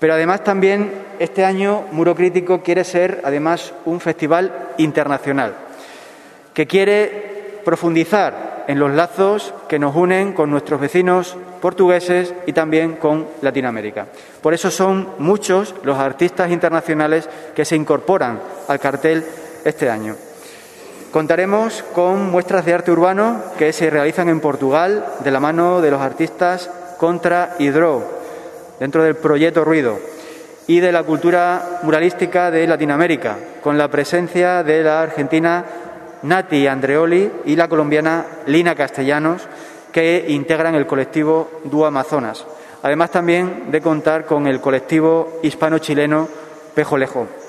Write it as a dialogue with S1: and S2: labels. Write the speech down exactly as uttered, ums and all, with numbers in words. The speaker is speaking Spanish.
S1: Pero además también este año Muro Crítico quiere ser además un festival internacional que quiere profundizar en los lazos que nos unen con nuestros vecinos portugueses y también con Latinoamérica. Por eso son muchos los artistas internacionales que se incorporan al cartel este año. Contaremos con muestras de arte urbano que se realizan en Portugal de la mano de los artistas Contra y Draw, dentro del proyecto Ruido, y de la cultura muralística de Latinoamérica, con la presencia de la argentina Nati Andreoli y la colombiana Lina Castellanos, que integran el colectivo Dúo Amazonas. Además también de contar con el colectivo hispano-chileno Pejolejo.